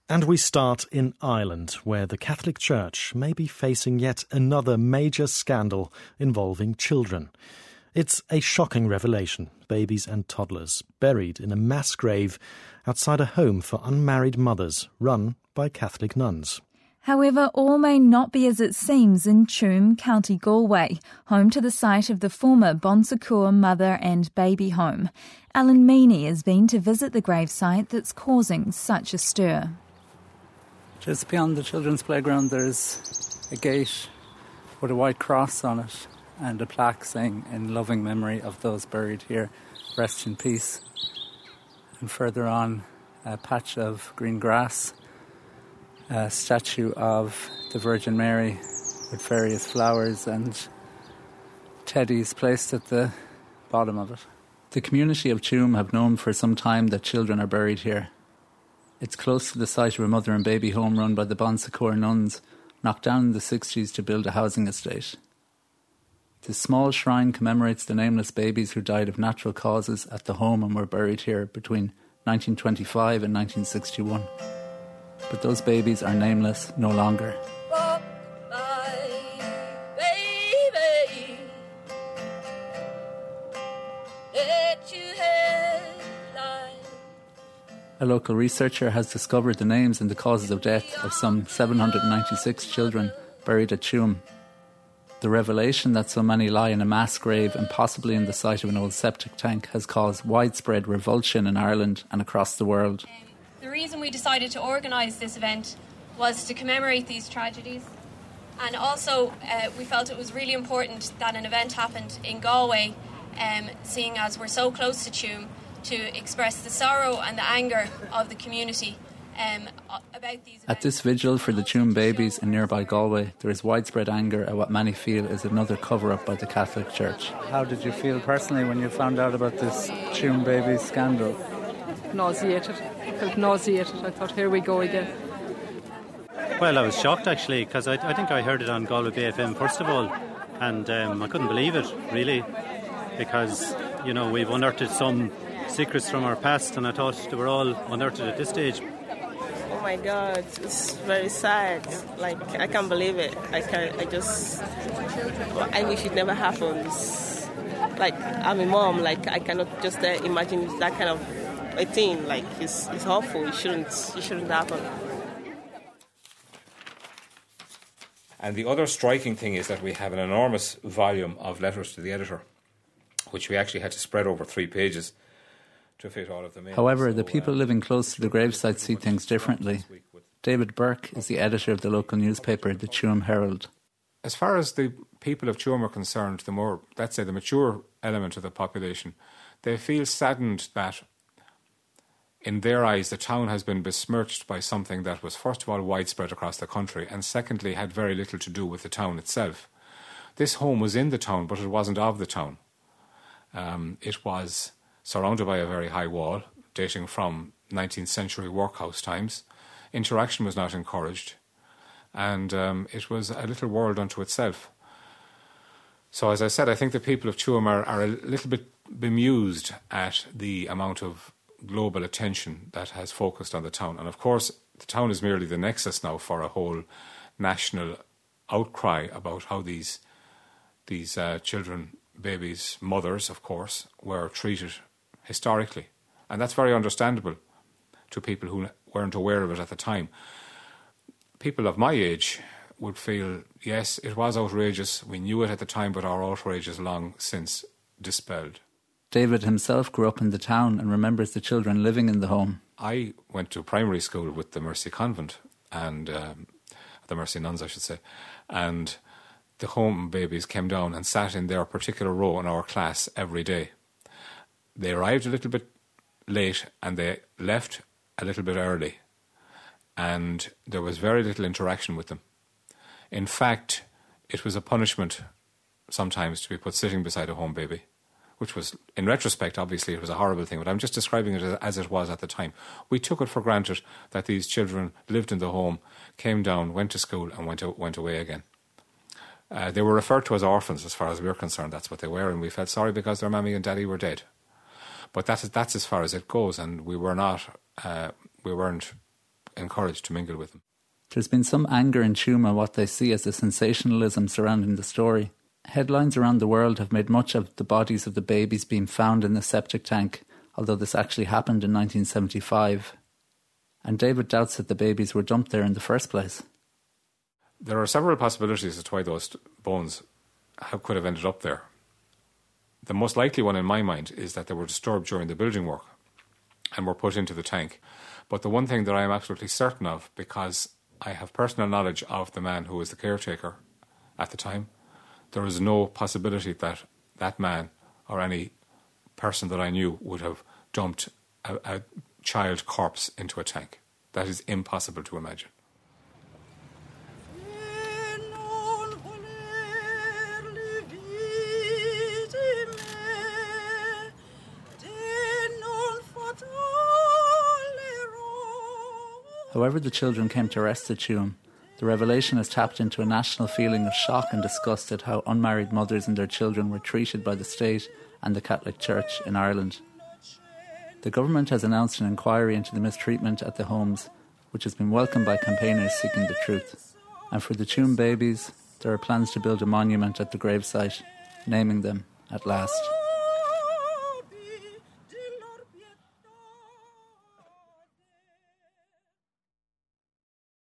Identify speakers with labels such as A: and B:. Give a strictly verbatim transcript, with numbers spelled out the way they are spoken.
A: And we start in Ireland, where the Catholic Church may be facing yet another major scandal involving children. It's a shocking revelation, babies and toddlers buried in a mass grave outside a home for unmarried mothers run by Catholic nuns.
B: However, all may not be as it seems in Tuam, County Galway, home to the site of the former Bon Secours mother and baby home. Alan Meany has been to visit the gravesite that's causing such a stir.
C: Just beyond the children's playground there's a gate with a white cross on it and a plaque saying, "In loving memory of those buried here, rest in peace." And further on, a patch of green grass, a statue of the Virgin Mary with various flowers and teddies placed at the bottom of it. The community of Tuam have known for some time that children are buried here. It's close to the site of a mother and baby home run by the Bon Secours nuns, knocked down in the sixties to build a housing estate. This small shrine commemorates the nameless babies who died of natural causes at the home and were buried here between nineteen twenty-five and nineteen sixty-one. But those babies are nameless no longer. A local researcher has discovered the names and the causes of death of some seven hundred ninety-six children buried at Tuam. The revelation that so many lie in a mass grave and possibly in the site of an old septic tank has caused widespread revulsion in Ireland and across the world.
D: The reason we decided to organise this event was to commemorate these tragedies, and also uh, we felt it was really important that an event happened in Galway, um, seeing as we're so close to Tuam, to express the sorrow and the anger of the community um, about these events.
C: At this vigil for the Tuam babies in nearby Galway, there is widespread anger at what many feel is another cover-up by the Catholic Church. How did you feel personally when you found out about this Tuam babies scandal?
E: Nauseated. I felt nauseated. I thought, here we go again.
F: Well, I was shocked actually, because I, I think I heard it on Galway B F M first of all, and um, I couldn't believe it, really, because, you know, we've unearthed some secrets from our past, and I thought they were all unearthed at this stage.
G: Oh my God, it's very sad. Like, I can't believe it. I can I just, I wish it never happens. Like, I'm a mom. Like, I cannot just uh, imagine that kind of a thing. Like, it's it's awful. It shouldn't it shouldn't happen.
H: And the other striking thing is that we have an enormous volume of letters to the editor, which we actually had to spread over three pages to fit all of them in.
C: However,
H: so,
C: the people uh, living close to the gravesite see things differently. David Burke is the editor of the local newspaper, the Tuam Herald.
H: As far as the people of Tuam are concerned, the more, let's say, the mature element of the population, they feel saddened that, in their eyes, the town has been besmirched by something that was, first of all, widespread across the country, and secondly, had very little to do with the town itself. This home was in the town, but it wasn't of the town. Um, it was surrounded by a very high wall, dating from nineteenth century workhouse times. Interaction was not encouraged, and um, it was a little world unto itself. So, as I said, I think the people of Tuam are, are a little bit bemused at the amount of global attention that has focused on the town. And of course, the town is merely the nexus now for a whole national outcry about how these these uh, children, babies, mothers, of course, were treated historically. And that's very understandable to people who weren't aware of it at the time. People of my age would feel, yes, it was outrageous, we knew it at the time, but our outrage is long since dispelled.
C: David himself grew up in the town and remembers the children living in the home.
H: I went to primary school with the Mercy Convent, and um, the Mercy Nuns, I should say, and the home babies came down and sat in their particular row in our class every day. They arrived a little bit late and they left a little bit early, and there was very little interaction with them. In fact, it was a punishment sometimes to be put sitting beside a home baby, which was, in retrospect, obviously it was a horrible thing, but I'm just describing it as it was at the time. We took it for granted that these children lived in the home, came down, went to school and went, went away again. Uh, they were referred to as orphans as far as we were concerned. That's what they were, and we felt sorry because their mammy and daddy were dead. But that's, that's as far as it goes, and we were not, uh, we weren't encouraged to mingle with them.
C: There's been some anger in Tuam at what they see as the sensationalism surrounding the story. Headlines around the world have made much of the bodies of the babies being found in the septic tank, although this actually happened in nineteen seventy-five. And David doubts that the babies were dumped there in the first place.
H: There are several possibilities as to why those bones have, could have ended up there. The most likely one in my mind is that they were disturbed during the building work and were put into the tank. But the one thing that I am absolutely certain of, because I have personal knowledge of the man who was the caretaker at the time, there is no possibility that that man or any person that I knew would have dumped a, a child corpse into a tank. That is impossible to imagine.
C: However the children came to rest at Tuam, the revelation has tapped into a national feeling of shock and disgust at how unmarried mothers and their children were treated by the state and the Catholic Church in Ireland. The government has announced an inquiry into the mistreatment at the homes, which has been welcomed by campaigners seeking the truth. And for the Tuam babies, there are plans to build a monument at the gravesite, naming them at last.